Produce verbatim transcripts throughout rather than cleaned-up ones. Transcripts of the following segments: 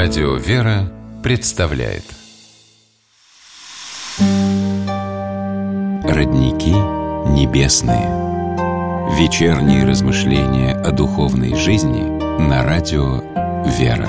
Радио «Вера» представляет Родники небесные. Вечерние размышления о духовной жизни на радио «Вера».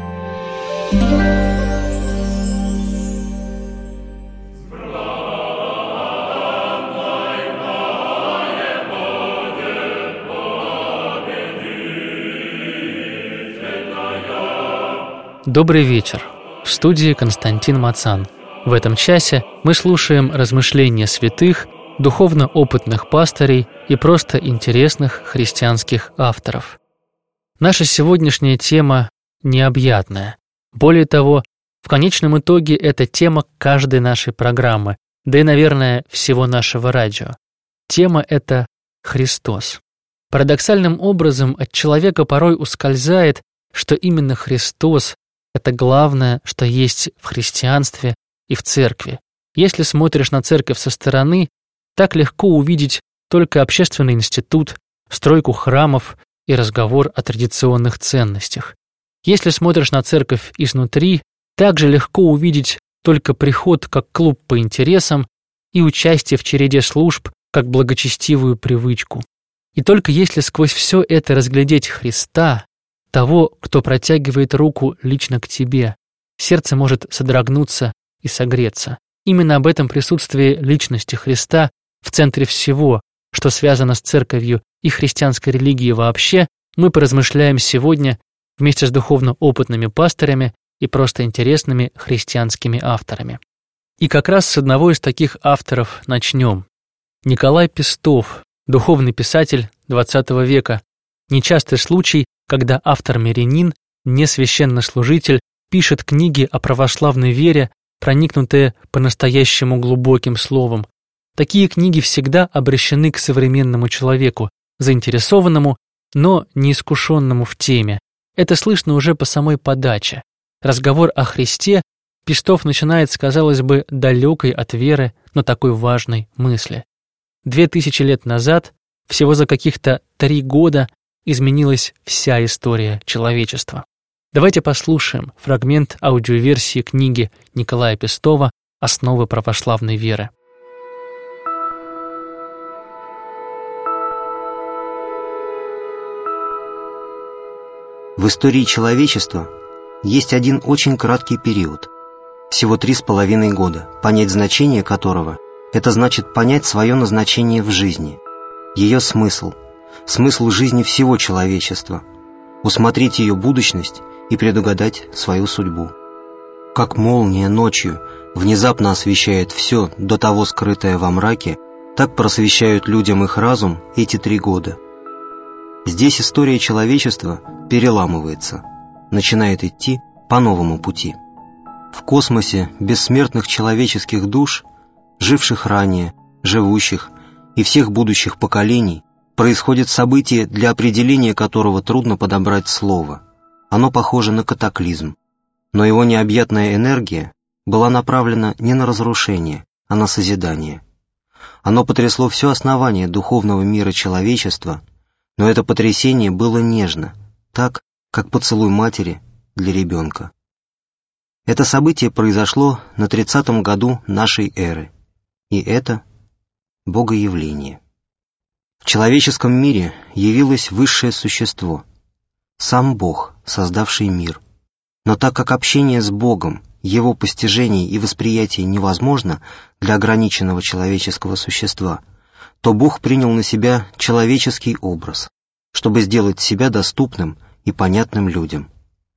Добрый вечер. В студии Константин Мацан. В этом часе мы слушаем размышления святых, духовно опытных пастырей и просто интересных христианских авторов. Наша сегодняшняя тема необъятная. Более того, в конечном итоге это тема каждой нашей программы, да и, наверное, всего нашего радио. Тема эта Христос. Парадоксальным образом от человека порой ускользает, что именно Христос — это главное, что есть в христианстве и в церкви. Если смотришь на церковь со стороны, так легко увидеть только общественный институт, стройку храмов и разговор о традиционных ценностях. Если смотришь на церковь изнутри, также легко увидеть только приход как клуб по интересам и участие в череде служб как благочестивую привычку. И только если сквозь все это разглядеть Христа, того, кто протягивает руку лично к тебе, сердце может содрогнуться и согреться. Именно об этом присутствии личности Христа в центре всего, что связано с церковью и христианской религией вообще, мы поразмышляем сегодня вместе с духовно опытными пастырями и просто интересными христианскими авторами. И как раз с одного из таких авторов начнем. Николай Пестов, духовный писатель двадцатого века. Нечастый случай, когда автор-мирянин, не священнослужитель, пишет книги о православной вере, проникнутые по-настоящему глубоким словом. Такие книги всегда обращены к современному человеку, заинтересованному, но неискушенному в теме. Это слышно уже по самой подаче. Разговор о Христе Пестов начинает с, казалось бы, далекой от веры, но такой важной мысли. Две тысячи лет назад, всего за каких-то три года, изменилась вся история человечества. Давайте послушаем фрагмент аудиоверсии книги Николая Пестова «Основы православной веры». В истории человечества есть один очень краткий период, всего три с половиной года, понять значение которого – это значит понять свое назначение в жизни, ее смысл, смысл жизни всего человечества, усмотреть ее будущность и предугадать свою судьбу. Как молния ночью внезапно освещает все, до того скрытое во мраке, так просвещают людям их разум эти три года. Здесь история человечества переламывается, начинает идти по новому пути. В космосе бессмертных человеческих душ, живших ранее, живущих и всех будущих поколений, происходит событие, для определения которого трудно подобрать слово. Оно похоже на катаклизм, но его необъятная энергия была направлена не на разрушение, а на созидание. Оно потрясло все основание духовного мира человечества, но это потрясение было нежно, так, как поцелуй матери для ребенка. Это событие произошло на тридцатом году нашей эры, и это Богоявление. В человеческом мире явилось высшее существо, сам Бог, создавший мир. Но так как общение с Богом, его постижение и восприятие невозможно для ограниченного человеческого существа, то Бог принял на себя человеческий образ, чтобы сделать себя доступным и понятным людям.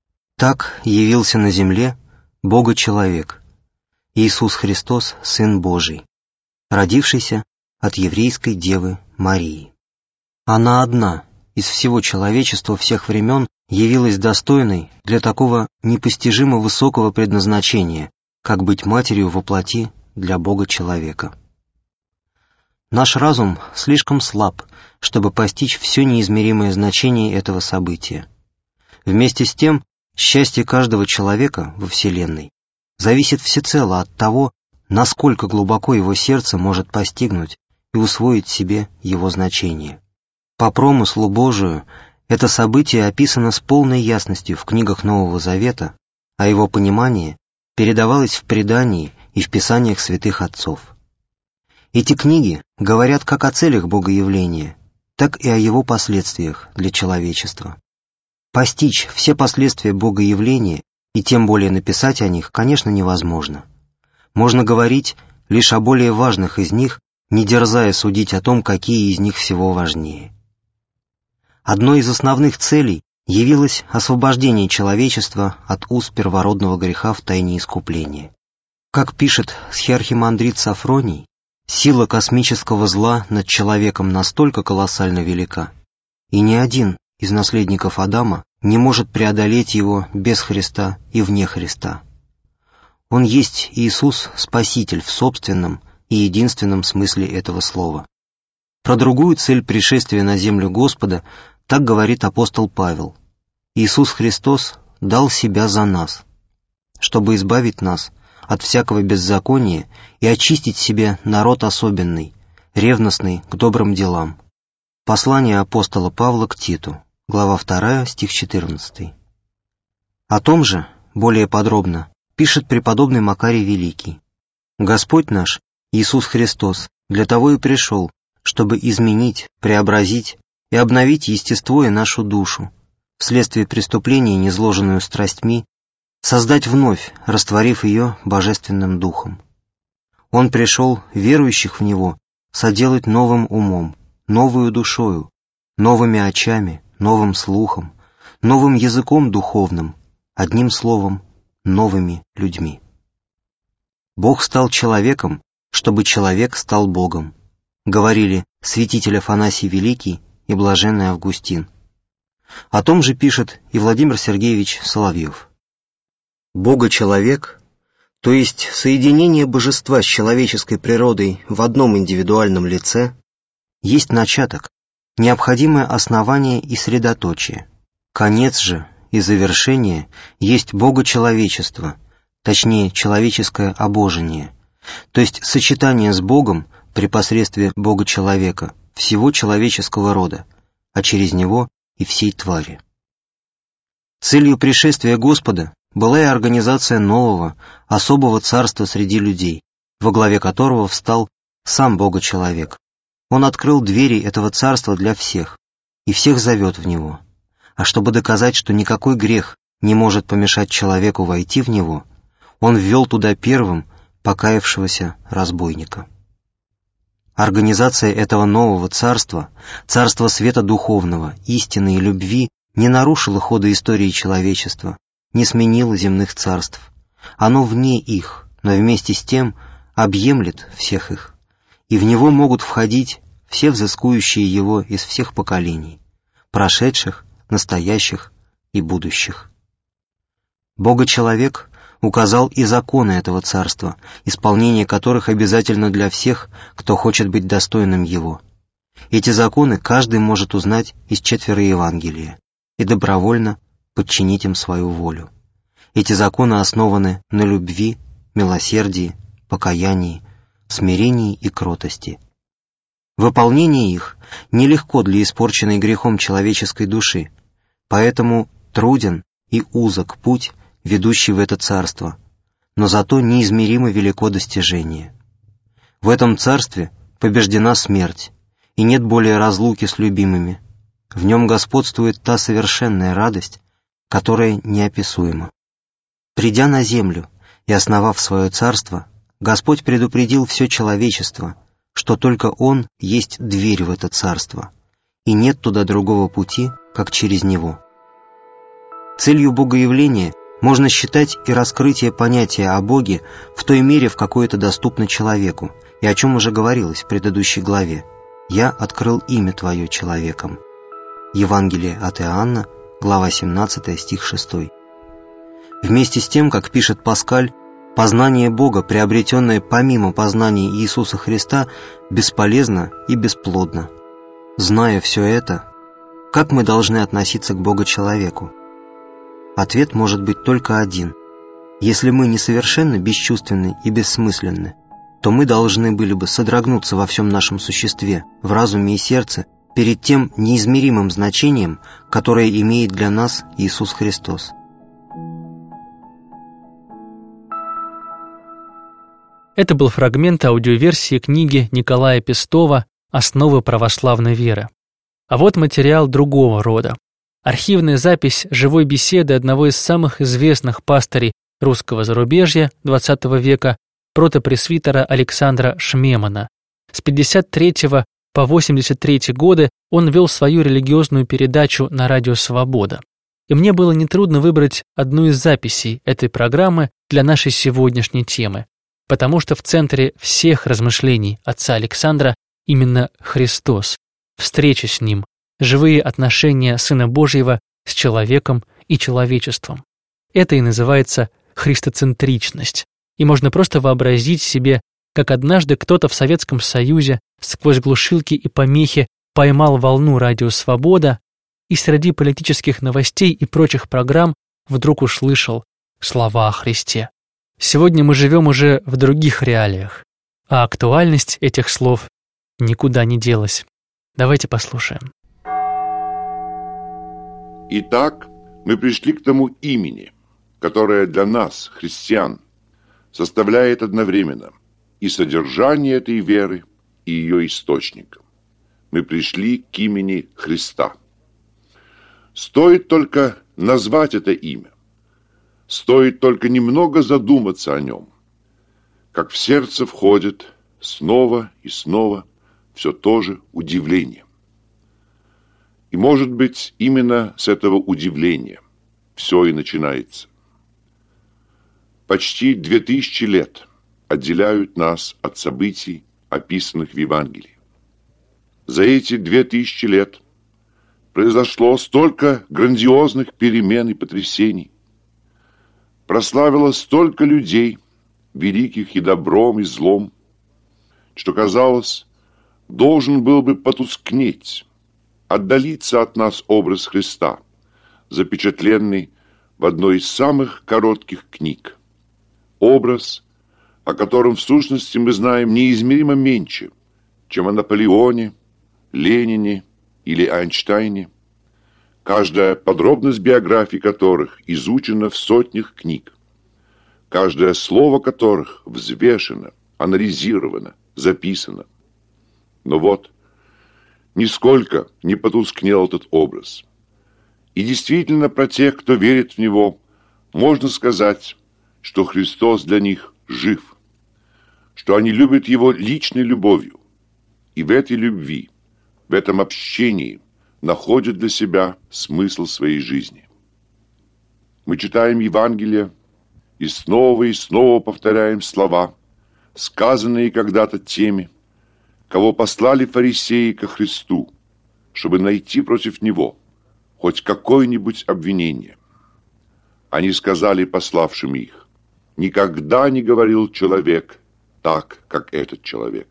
Так явился на земле Бога-человек, Иисус Христос, Сын Божий, родившийся от еврейской девы Марии. Она одна из всего человечества всех времен явилась достойной для такого непостижимо высокого предназначения, как быть матерью во плоти для Бога-человека. Наш разум слишком слаб, чтобы постичь все неизмеримое значение этого события. Вместе с тем, счастье каждого человека во Вселенной зависит всецело от того, насколько глубоко его сердце может постигнуть и усвоить себе его значение. По промыслу Божию это событие описано с полной ясностью в книгах Нового Завета, а его понимание передавалось в предании и в писаниях святых отцов. Эти книги говорят как о целях Богоявления, так и о его последствиях для человечества. Постичь все последствия Богоявления и тем более написать о них, конечно, невозможно. Можно говорить лишь о более важных из них, не дерзая судить о том, какие из них всего важнее. Одной из основных целей явилось освобождение человечества от уз первородного греха в тайне искупления. Как пишет схиархимандрит Сафроний, сила космического зла над человеком настолько колоссально велика, и ни один из наследников Адама не может преодолеть его без Христа и вне Христа. Он есть Иисус Спаситель в собственном и единственном смысле этого слова. Про другую цель пришествия на землю Господа так говорит апостол Павел: «Иисус Христос дал Себя за нас, чтобы избавить нас от всякого беззакония и очистить себе народ особенный, ревностный к добрым делам». Послание апостола Павла к Титу, глава вторая, стих четырнадцатый. О том же, более подробно, пишет преподобный Макарий Великий: «Господь наш, Иисус Христос, для того и пришел, чтобы изменить, преобразить и обновить естество и нашу душу, вследствие преступления, низложенную страстьми, создать вновь, растворив ее божественным духом. Он пришел верующих в Него соделать новым умом, новую душою, новыми очами, новым слухом, новым языком духовным, одним словом, новыми людьми. Бог стал человеком, чтобы человек стал Богом», говорили святитель Афанасий Великий и блаженный Августин. О том же пишет и Владимир Сергеевич Соловьев. Бога-человек, то есть соединение божества с человеческой природой в одном индивидуальном лице, есть начаток, необходимое основание и средоточие. Конец же и завершение есть богочеловечество, точнее человеческое обожение, то есть сочетание с Богом при посредстве Бога-человека всего человеческого рода, а через него и всей твари. Целью пришествия Господа была и организация нового, особого царства среди людей, во главе которого встал сам Бога-человек. Он открыл двери этого царства для всех, и всех зовет в него. А чтобы доказать, что никакой грех не может помешать человеку войти в него, он ввел туда первым покаявшегося разбойника. Организация этого нового царства, царства света духовного, истины и любви, не нарушила хода истории человечества, не сменила земных царств. Оно вне их, но вместе с тем объемлет всех их, и в него могут входить все взыскующие его из всех поколений, прошедших, настоящих и будущих. Бога-человек указал и законы этого царства, исполнение которых обязательно для всех, кто хочет быть достойным его. Эти законы каждый может узнать из четверо Евангелия и добровольно подчинить им свою волю. Эти законы основаны на любви, милосердии, покаянии, смирении и кротости. Выполнение их нелегко для испорченной грехом человеческой души, поэтому труден и узок путь, ведущий в это царство, но зато неизмеримо велико достижение. В этом царстве побеждена смерть, и нет более разлуки с любимыми. В нем господствует та совершенная радость, которая неописуема. Придя на землю и основав свое царство, Господь предупредил все человечество, что только Он есть дверь в это царство, и нет туда другого пути, как через Него. Целью Богоявления можно считать и раскрытие понятия о Боге в той мере, в какой это доступно человеку, и о чем уже говорилось в предыдущей главе. «Я открыл имя Твое человеком». Евангелие от Иоанна, глава семнадцатая, стих шестой. Вместе с тем, как пишет Паскаль, познание Бога, приобретенное помимо познания Иисуса Христа, бесполезно и бесплодно. Зная все это, как мы должны относиться к Богу-человеку? Ответ может быть только один. Если мы несовершенно бесчувственны и бессмысленны, то мы должны были бы содрогнуться во всем нашем существе, в разуме и сердце, перед тем неизмеримым значением, которое имеет для нас Иисус Христос. Это был фрагмент аудиоверсии книги Николая Пестова «Основы православной веры». А вот материал другого рода. Архивная запись живой беседы одного из самых известных пастырей русского зарубежья двадцатого века, протопресвитера Александра Шмемана. С пятьдесят третьего по восемьдесят третий годы он вел свою религиозную передачу на радио «Свобода». И мне было нетрудно выбрать одну из записей этой программы для нашей сегодняшней темы, потому что в центре всех размышлений отца Александра именно Христос, встреча с Ним, живые отношения Сына Божьего с человеком и человечеством. Это и называется христоцентричность. И можно просто вообразить себе, как однажды кто-то в Советском Союзе сквозь глушилки и помехи поймал волну радио «Свобода» и среди политических новостей и прочих программ вдруг услышал слова о Христе. Сегодня мы живем уже в других реалиях, а актуальность этих слов никуда не делась. Давайте послушаем. Итак, мы пришли к тому имени, которое для нас, христиан, составляет одновременно и содержание этой веры, и ее источником. Мы пришли к имени Христа. Стоит только назвать это имя, стоит только немного задуматься о нем, как в сердце входит снова и снова все то же удивление. И, может быть, именно с этого удивления все и начинается. Почти две тысячи лет отделяют нас от событий, описанных в Евангелии. За эти две тысячи лет произошло столько грандиозных перемен и потрясений, прославило столько людей, великих и добром, и злом, что, казалось, должен был бы потускнеть, отдалиться от нас образ Христа, запечатленный в одной из самых коротких книг. Образ, о котором в сущности мы знаем неизмеримо меньше, чем о Наполеоне, Ленине или Эйнштейне, каждая подробность биографии которых изучена в сотнях книг, каждое слово которых взвешено, анализировано, записано. Но вот, нисколько не потускнел этот образ. И действительно про тех, кто верит в него, можно сказать, что Христос для них жив, что они любят Его личной любовью, и в этой любви, в этом общении находят для себя смысл своей жизни. Мы читаем Евангелие и снова и снова повторяем слова, сказанные когда-то теми, кого послали фарисеи ко Христу, чтобы найти против Него хоть какое-нибудь обвинение. Они сказали пославшим их: «Никогда не говорил человек так, как этот человек».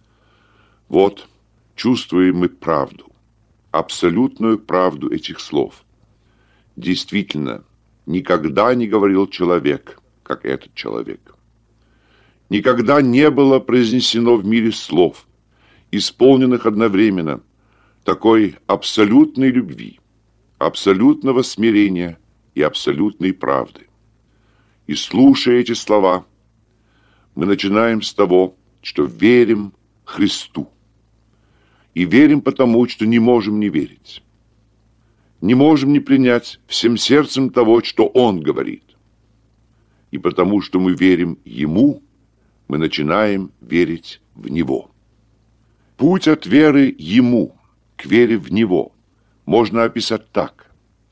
Вот чувствуем мы правду, абсолютную правду этих слов. Действительно, никогда не говорил человек, как этот человек. Никогда не было произнесено в мире слов, исполненных одновременно такой абсолютной любви, абсолютного смирения и абсолютной правды. И слушая эти слова, мы начинаем с того, что верим Христу. И верим потому, что не можем не верить. Не можем не принять всем сердцем того, что Он говорит. И потому, что мы верим Ему, мы начинаем верить в Него. Путь от веры Ему к вере в Него можно описать так.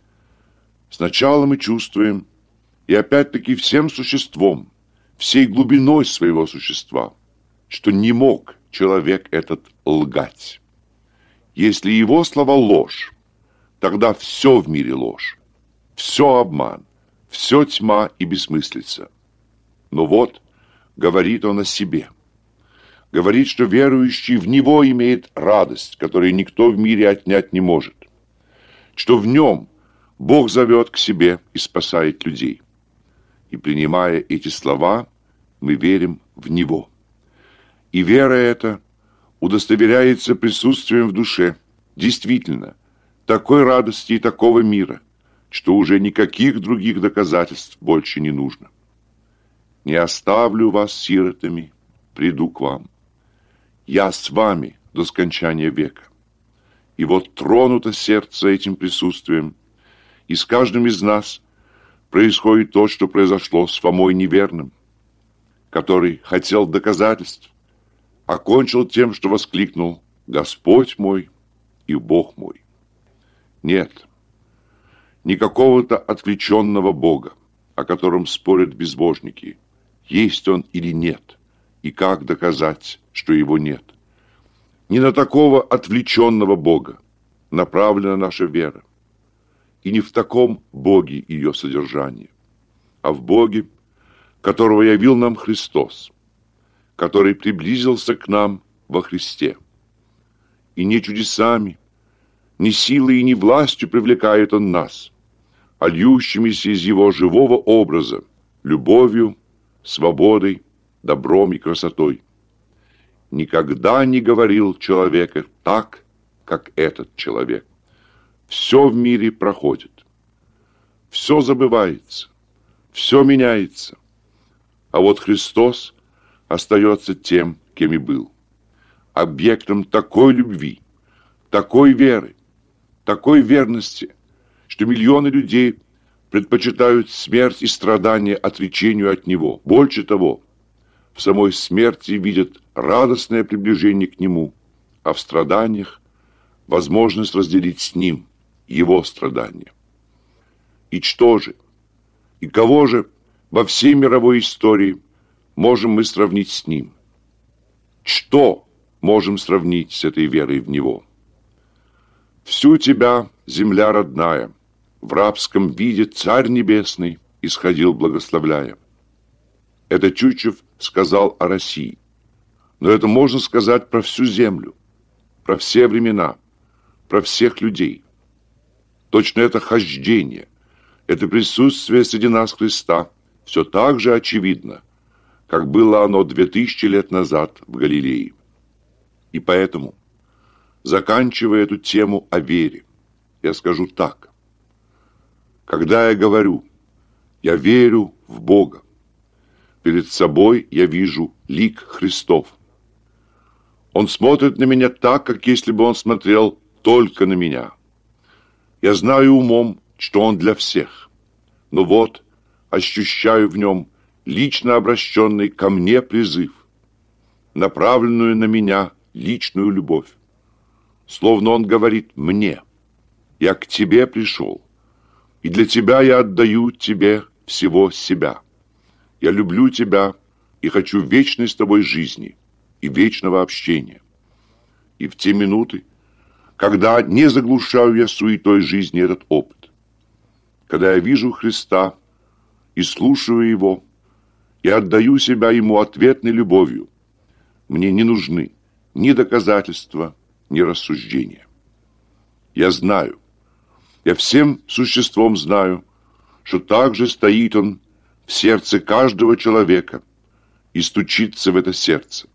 Сначала мы чувствуем, и опять-таки всем существом, всей глубиной своего существа, что не мог человек этот лгать. Если его слова ложь, тогда все в мире ложь, все обман, все тьма и бессмыслица. Но вот говорит он о себе. Говорит, что верующий в Него имеет радость, которую никто в мире отнять не может. Что в Нем Бог зовет к себе и спасает людей. И принимая эти слова, мы верим в Него. И вера эта удостоверяется присутствием в душе, действительно, такой радости и такого мира, что уже никаких других доказательств больше не нужно. «Не оставлю вас сиротами, приду к вам. Я с вами до скончания века. И вот тронуто сердце этим присутствием, и с каждым из нас происходит то, что произошло с Фомой неверным, который хотел доказательств, окончил тем, что воскликнул: «Господь мой и Бог мой». Нет, не какого-то отвлеченного Бога, о котором спорят безбожники, есть он или нет, и как доказать, что его нет. Не на такого отвлеченного Бога направлена наша вера, и не в таком Боге ее содержание, а в Боге, которого явил нам Христос, который приблизился к нам во Христе. И не чудесами, не силой и не властью привлекает Он нас, а льющимися из Его живого образа, любовью, свободой, добром и красотой. Никогда не говорил человек так, как этот человек. Все в мире проходит, все забывается, все меняется, а вот Христос остается тем, кем и был, объектом такой любви, такой веры, такой верности, что миллионы людей предпочитают смерть и страдания отречению от Него. Больше того, в самой смерти видят радостное приближение к Нему, а в страданиях возможность разделить с Ним Его страдания. И что же, и кого же во всей мировой истории можем мы сравнить с Ним? Что можем сравнить с этой верой в Него? Всю тебя, земля родная, в рабском виде Царь Небесный исходил, благословляя. Это Тютчев сказал о России. Но это можно сказать про всю землю, про все времена, про всех людей. Точно это хождение, это присутствие среди нас Христа все так же очевидно, как было оно две тысячи лет назад в Галилее. И поэтому, заканчивая эту тему о вере, я скажу так. Когда я говорю «я верю в Бога», перед собой я вижу лик Христов. Он смотрит на меня так, как если бы он смотрел только на меня. Я знаю умом, что он для всех, но вот ощущаю в нем лично обращенный ко мне призыв, направленную на меня личную любовь. Словно он говорит мне: «Я к тебе пришел, и для тебя я отдаю тебе всего себя. Я люблю тебя и хочу вечной с тобой жизни и вечного общения». И в те минуты, когда не заглушаю я суетой жизни этот опыт, когда я вижу Христа и слушаю Его, и отдаю себя Ему ответной любовью, мне не нужны ни доказательства, ни рассуждения. Я знаю, я всем существом знаю, что также стоит Он в сердце каждого человека и стучится в это сердце.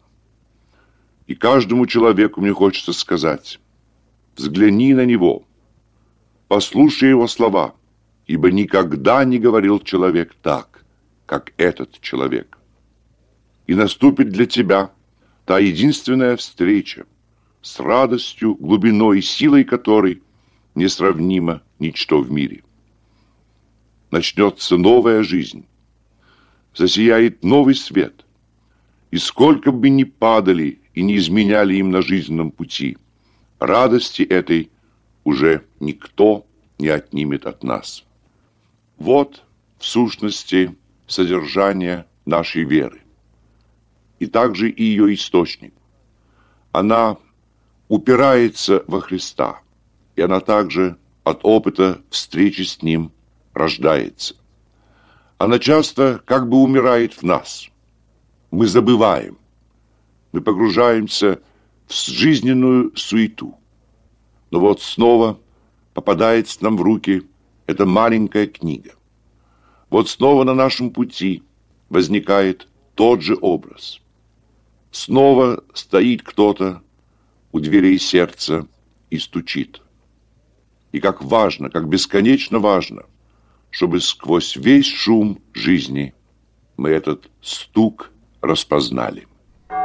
И каждому человеку мне хочется сказать: взгляни на Него, послушай Его слова, ибо никогда не говорил человек так, как этот человек. И наступит для тебя та единственная встреча с радостью, глубиной и силой которой несравнимо ничто в мире. Начнется новая жизнь, засияет новый свет, и сколько бы ни падали и не изменяли им на жизненном пути, радости этой уже никто не отнимет от нас. Вот, в сущности, содержание нашей веры, и также и ее источник. Она упирается во Христа, и она также от опыта встречи с Ним рождается. Она часто как бы умирает в нас. Мы забываем, мы погружаемся в жизненную суету. Но вот снова попадается нам в руки эта маленькая книга. Вот снова на нашем пути возникает тот же образ. Снова стоит кто-то у дверей сердца и стучит. И как важно, как бесконечно важно, чтобы сквозь весь шум жизни мы этот стук распознали.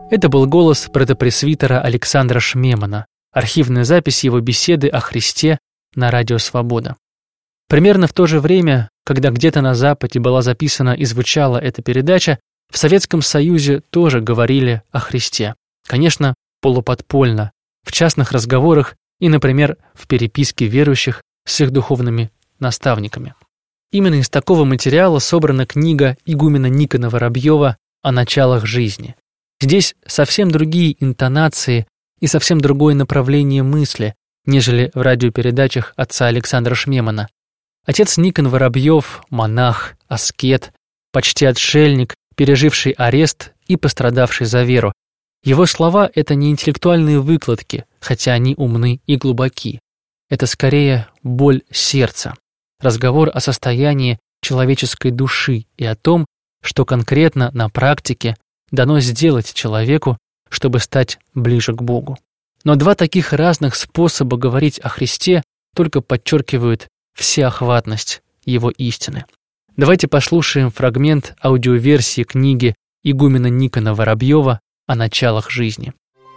Это был голос протопресвитера Александра Шмемана, архивная запись его беседы о Христе на радио «Свобода». Примерно в то же время, когда где-то на Западе была записана и звучала эта передача, в Советском Союзе тоже говорили о Христе. Конечно, полуподпольно, в частных разговорах и, например, в переписке верующих с их духовными наставниками. Именно из такого материала собрана книга игумена Никона Воробьева «О началах жизни». Здесь совсем другие интонации и совсем другое направление мысли, нежели в радиопередачах отца Александра Шмемана. Отец Никон Воробьев – монах, аскет, почти отшельник, переживший арест и пострадавший за веру. Его слова – это не интеллектуальные выкладки, хотя они умны и глубоки. Это скорее боль сердца, разговор о состоянии человеческой души и о том, что конкретно на практике дано сделать человеку, чтобы стать ближе к Богу. Но два таких разных способа говорить о Христе только подчеркивают всеохватность Его истины. Давайте послушаем фрагмент аудиоверсии книги игумена Никона Воробьева «О началах жизни».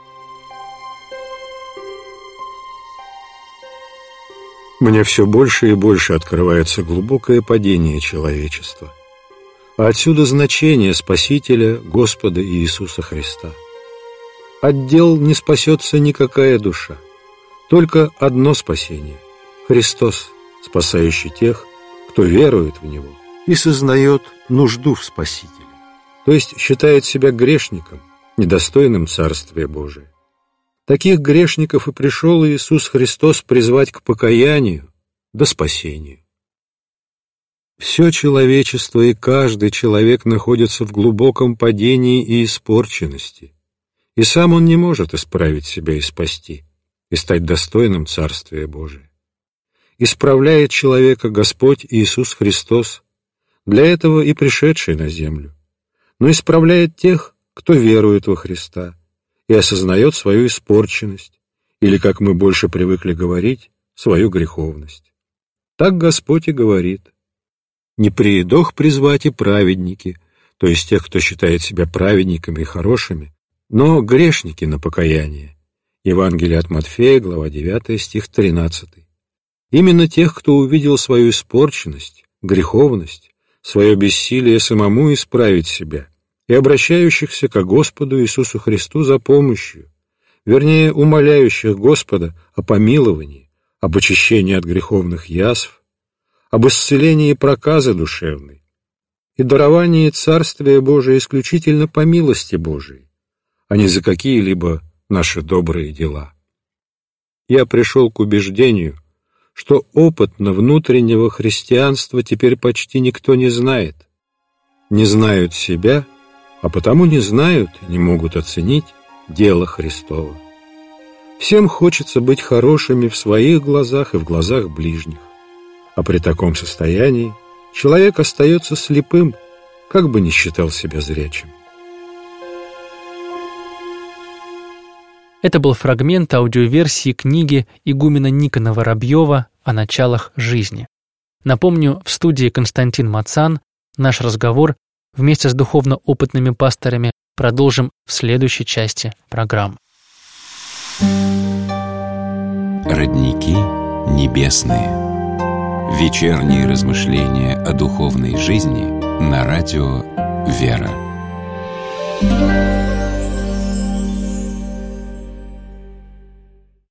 Мне все больше и больше открывается глубокое падение человечества, а отсюда значение Спасителя Господа Иисуса Христа. От дел не спасется никакая душа, только одно спасение – Христос, спасающий тех, кто верует в Него и сознает нужду в Спасителе, то есть считает себя грешником, недостойным Царствия Божия. Таких грешников и пришел Иисус Христос призвать к покаянию да спасению. Все человечество и каждый человек находятся в глубоком падении и испорченности, и сам он не может исправить себя и спасти, и стать достойным Царствия Божия. Исправляет человека Господь Иисус Христос, для этого и пришедший на землю, но исправляет тех, кто верует во Христа и осознает свою испорченность, или, как мы больше привыкли говорить, свою греховность. Так Господь и говорит: «Не приедох призвать и праведники», то есть тех, кто считает себя праведниками и хорошими, но грешники на покаяние. Евангелие от Матфея, глава девятая, стих тринадцатый. Именно тех, кто увидел свою испорченность, греховность, свое бессилие самому исправить себя, и обращающихся ко Господу Иисусу Христу за помощью, вернее, умоляющих Господа о помиловании, об очищении от греховных язв, об исцелении проказы душевной и даровании Царствия Божия исключительно по милости Божией, а не за какие-либо наши добрые дела. Я пришел к убеждению, что опытно внутреннего христианства теперь почти никто не знает. Не знают себя, а потому не знают и не могут оценить дело Христово. Всем хочется быть хорошими в своих глазах и в глазах ближних. А при таком состоянии человек остается слепым, как бы ни считал себя зрячим. Это был фрагмент аудиоверсии книги игумена Никона Воробьева «О началах жизни». Напомню, в студии Константин Мацан. Наш разговор вместе с духовно опытными пасторами продолжим в следующей части программы. Родники небесные. Вечерние размышления о духовной жизни на радио «Вера».